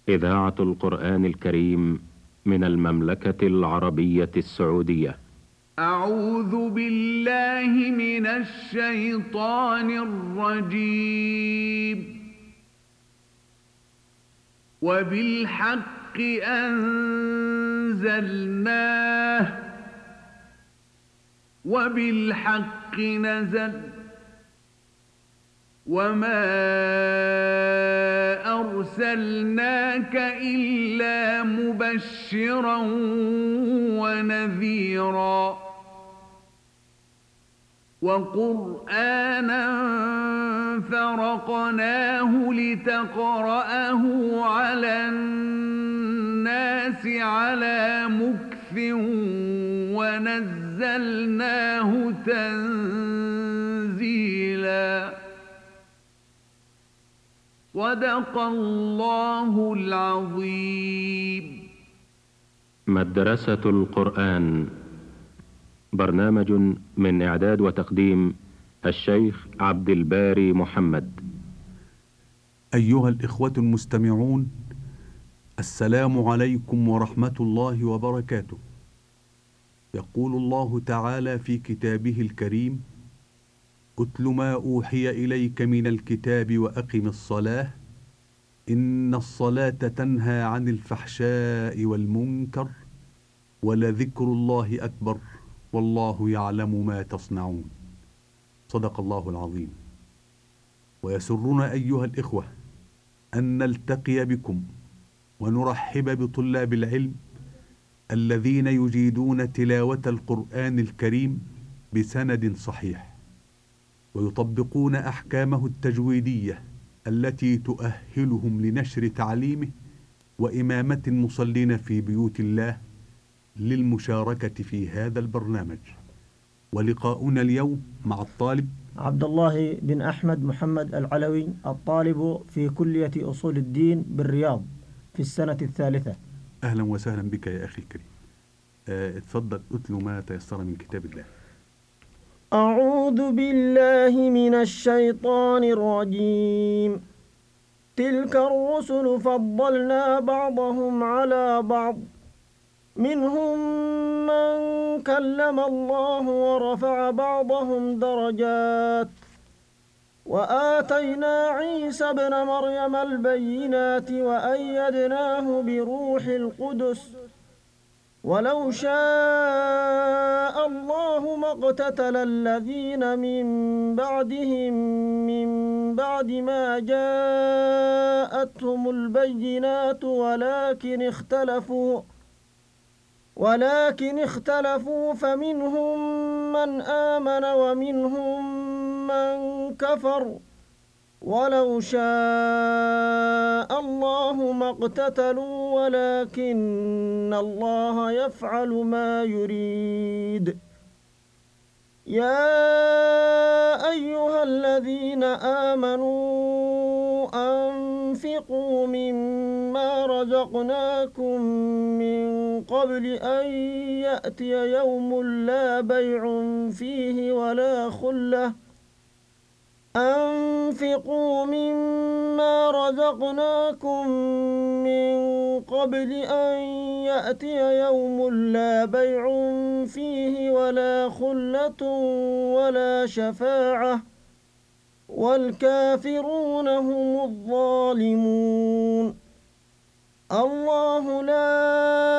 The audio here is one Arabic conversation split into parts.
إذاعة القرآن الكريم من المملكة العربية السعودية. أعوذ بالله من الشيطان الرجيم. وبالحق أنزلناه وبالحق نزل وما أرسلناك إلا مبشرا ونذيرا وقرآنا فرقناه لتقرأه على الناس على مكث ونزلناه تنزيلا. صدق الله العظيم. مدرسة القرآن، برنامج من إعداد وتقديم الشيخ عبد الباري محمد. أيها الإخوة المستمعون، السلام عليكم ورحمة الله وبركاته. يقول الله تعالى في كتابه الكريم: اتل ما أوحي إليك من الكتاب وأقم الصلاة إن الصلاة تنهى عن الفحشاء والمنكر ولذكر الله أكبر والله يعلم ما تصنعون. صدق الله العظيم. ويسرنا أيها الإخوة أن نلتقي بكم ونرحب بطلاب العلم الذين يجيدون تلاوة القرآن الكريم بسند صحيح، ويطبقون أحكامه التجويدية التي تؤهلهم لنشر تعليمه وإمامة المصلين في بيوت الله للمشاركة في هذا البرنامج. ولقاؤنا اليوم مع الطالب عبد الله بن أحمد محمد العلوي، الطالب في كلية أصول الدين بالرياض في السنة الثالثة. أهلا وسهلا بك يا أخي الكريم. اتفضل اتل ما تيسر من كتاب الله. أعوذ بالله من الشيطان الرجيم. تلك الرسل فضلنا بعضهم على بعض، منهم من كلم الله ورفع بعضهم درجات، وآتينا عيسى ابن مريم البينات وأيدناه بروح القدس، ولو شاء الله ما اقتتل الذين من بعدهم من بعد ما جاءتهم البينات ولكن اختلفوا فمنهم من آمن ومنهم من كفر، ولو شاء الله ما اقتتلوا ولكن الله يفعل ما يريد. يا أيها الذين آمنوا أنفقوا مما رزقناكم من قبل أن يأتي يوم لا بيع فيه ولا خلة أنفقوا مما رزقناكم من قبل أن يأتي يوم لا بيع فيه ولا خلة ولا شفاعة والكافرون هم الظالمون. الله لا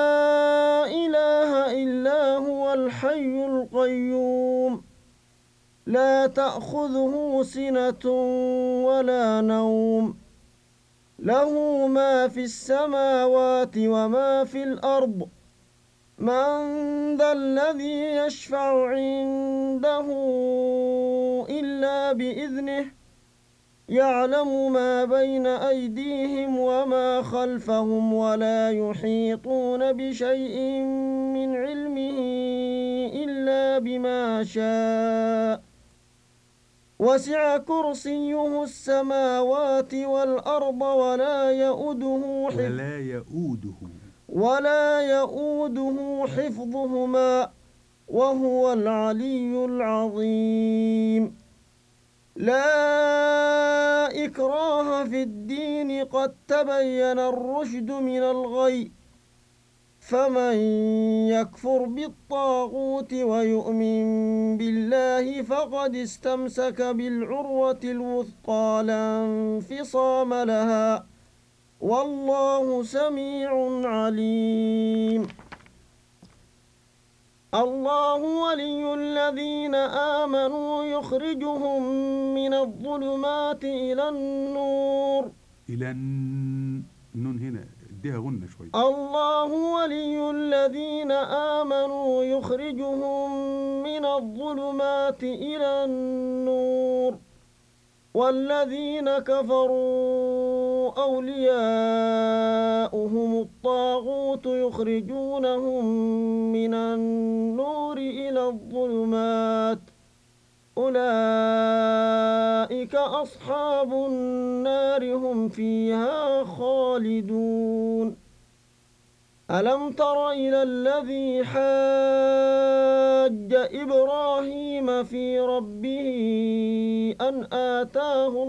إله إلا هو الحي القيوم، لا تأخذه سنة ولا نوم، له ما في السماوات وما في الأرض. من ذا الذي يشفع عنده إلا بإذنه، يعلم ما بين أيديهم وما خلفهم ولا يحيطون بشيء من علمه إلا بما شاء. وسع كرسيه السماوات والأرض ولا يؤوده حفظهما وهو العلي العظيم. لا إكراه في الدين قد تبين الرشد من الغي فمن يكفر بالطاغوت ويؤمن بالله فقد استمسك بالعروة الوثقى لا انفصام لها والله سميع عليم الله ولي الذين آمنوا يخرجهم من الظلمات إلى النور إلى النون هنا اديها غنة شوية. الله ولي الذين آمنوا يخرجهم من الظلمات إلى النور والذين كفروا أولياؤهم الطاغوت يخرجونهم من النور إلى الظلمات أولئك أصحاب النار هم فيها خالدون ألم تر إلى الذي حاج إبراهيم في ربه أن آتاه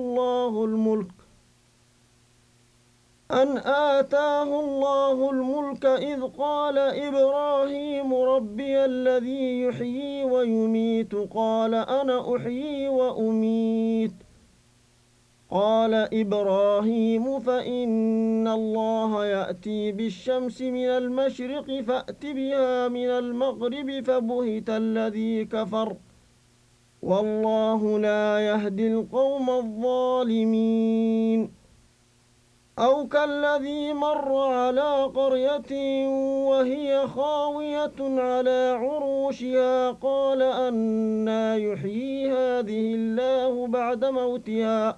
الله الملك إذ قال إبراهيم ربي الذي يحيي ويميت قال أنا أحيي وأميت قال إبراهيم فإن الله يأتي بالشمس من المشرق فأت بها من المغرب فبهت الذي كفر والله لا يهدي القوم الظالمين أو كالذي مر على قرية وهي خاوية على عروشها قال أنى يحيي هذه الله بعد موتها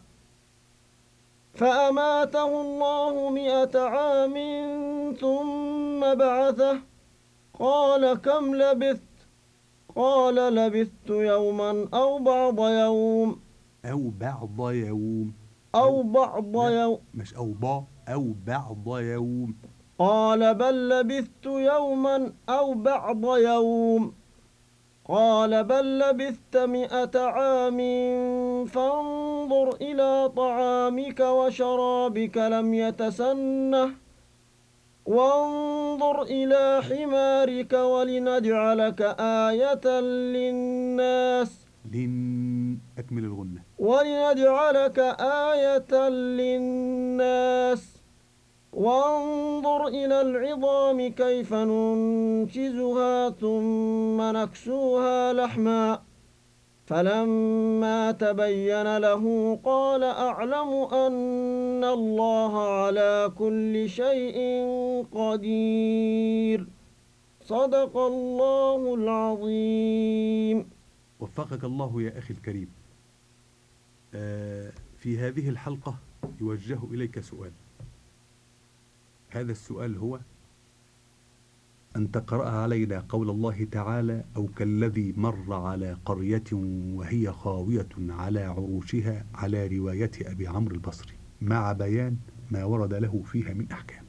فأماته الله 100 عام ثم بعثه قال كم لبثت قال لبثت يوما أو بعض يوم مش أو بعض يوم قال بل لبثت يوما أو بعض يوم قال بل لبثت 100 عام فانظر إلى طعامك وشرابك لم يتسنه وانظر إلى حمارك ولنجعلك آية للناس أكمل الغنة ولنجعلك آية للناس وانظر إلى العظام كيف ننشزها ثم نكسوها لحما فلما تبين له قال أعلم أن الله على كل شيء قدير صدق الله العظيم. وفقك الله يا أخي الكريم. في هذه الحلقة يوجه إليك سؤال. هذا السؤال هو أن تقرأ علينا قول الله تعالى أو كالذي مر على قرية وهي خاوية على عروشها على رواية أبي عمرو البصري مع بيان ما ورد له فيها من أحكام.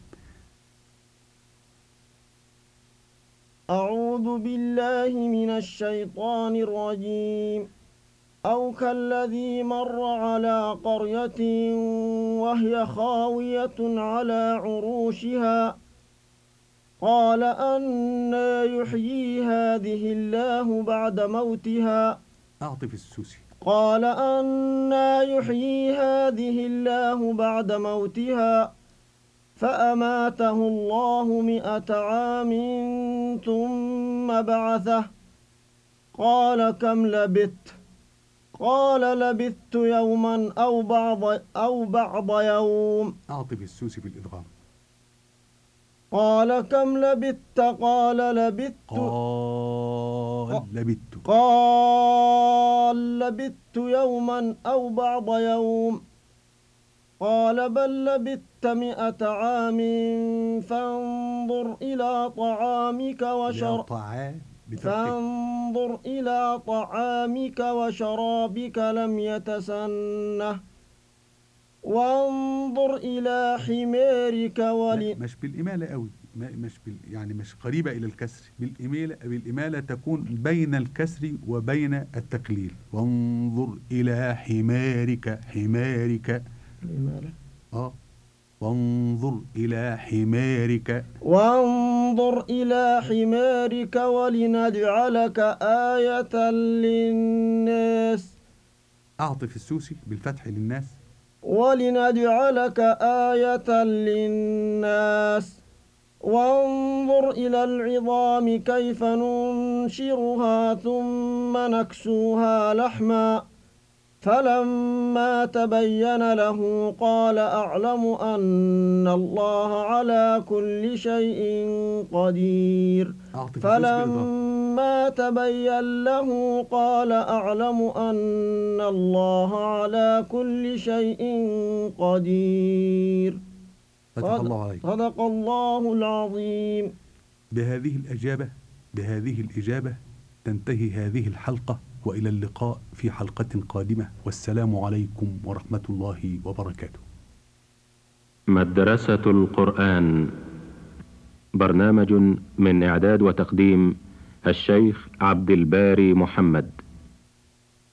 أعوذ بالله من الشيطان الرجيم. أو كالذي مر على قرية وهي خاوية على عروشها قال أنى يحيي هذه الله بعد موتها أعطف السوسي. قال أنى يحيي هذه الله بعد موتها فأماته الله 100 عام ثم بعثه قال كم لبثت قال لبثت يوما أو بعض يوم. أعطف السوسي بالإدغام. قال كم لبثت قال لبثت يوما أو بعض يوم قال بل لبثت 100 عام فانظر إلى طعامك وشرابك لم يتسنه وانظر إلى حمارك لا، مش بالإمالة قوي، مش يعني مش قريبة إلى الكسر. بالإمالة تكون بين الكسر وبين التقليل. وانظر إلى حمارك. الإمالة. وانظر إلى حمارك. وانظر إلى حمارك ولنجعلك آية للناس. أعطف السوسي بالفتح للناس. ولنجعلك آية للناس. وانظر إلى العظام كيف ننشرها ثم نكسوها لحما فلما تبين له قال أعلم أن الله على كل شيء قدير. فلما تبين له قال أعلم أن الله على كل شيء قدير. صدق الله العظيم. بهذه الإجابة تنتهي هذه الحلقة، وإلى اللقاء في حلقة قادمة، والسلام عليكم ورحمة الله وبركاته. مدرسة القرآن، برنامج من إعداد وتقديم الشيخ عبد الباري محمد.